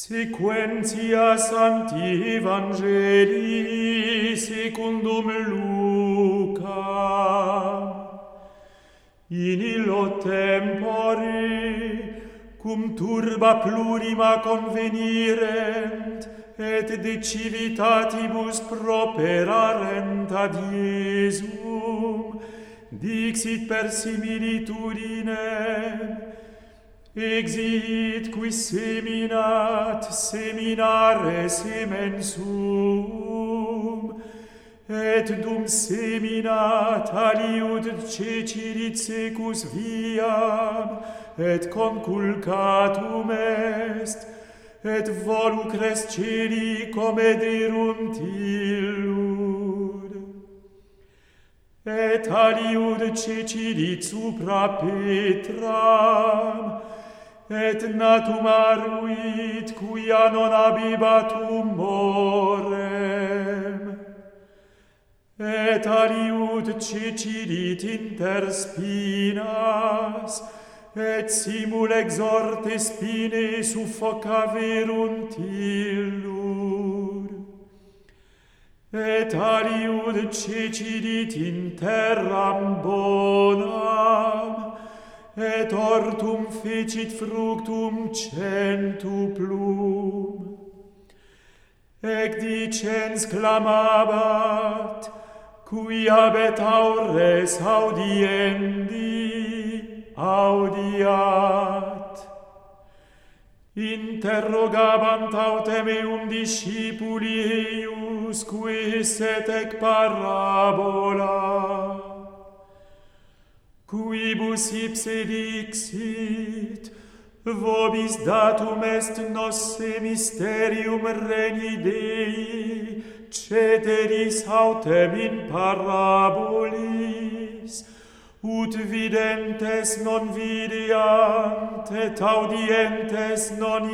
Sequentia Sancti Evangelii secundum Lucam. In illo tempore, cum turba plurima convenirent, et de civitatibus properarent ad Iesum, dixit per similitudinem: Exit qui seminat, seminare semen sum, et dum seminat aliud cecilit secus viam, et conculcatum est, et volucres celi comederunt illud. Et aliud cecilit supra Petram, et natum aruit quia non abibatum morem. Et aliud cecilit inter spinas, et simul exorte spine suffocaverunt illud. Et aliud cecilit in terram bonam, et hortum fecit fructum centuplum. Ec dicens clamabat, qui habet aures audiendi, audiat. Interrogabant autem eum discipuli eius, quis et ec parabola. Quibus ipse dixit, vobis datum est nosse mysterium regni Dei, ceteris autem in parabolis, ut videntes non videant, et audientes non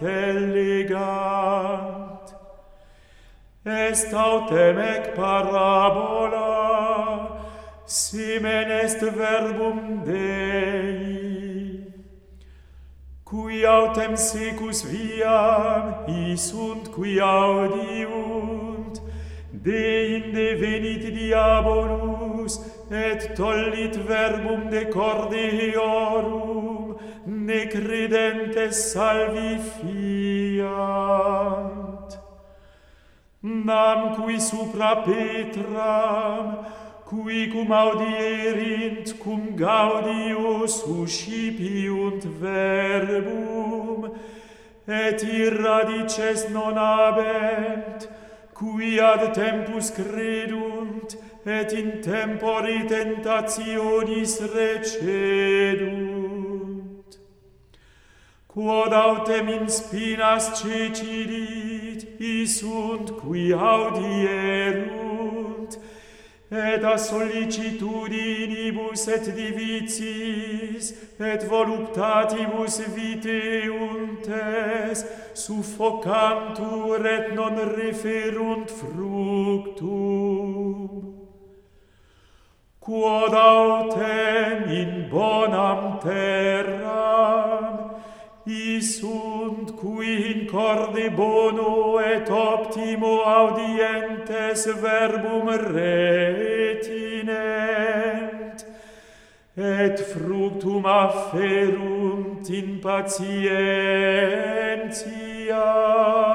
intellegant. Est autem ec parabola, semen est verbum Dei, qui autem secus viam isunt qui audiunt, deinde venit diabolus, et tollit verbum de cordeorum, ne credentes salvi fiant. Nam qui supra Petram, qui cum audierint, cum gaudius uscipiunt verbum, et irradices non habent, qui ad tempus credunt, et in tempore tentationis recedunt. Quod autem in spinas cecilit, isunt qui audierunt, et a sollicitudinibus et divicis, et voluptatibus viteuntes, suffocantur et non referunt fructum. Quod autem in bonam terram, isunt qui in corde bono et optimo audientes verbum retinent, et fructum afferunt in patientia.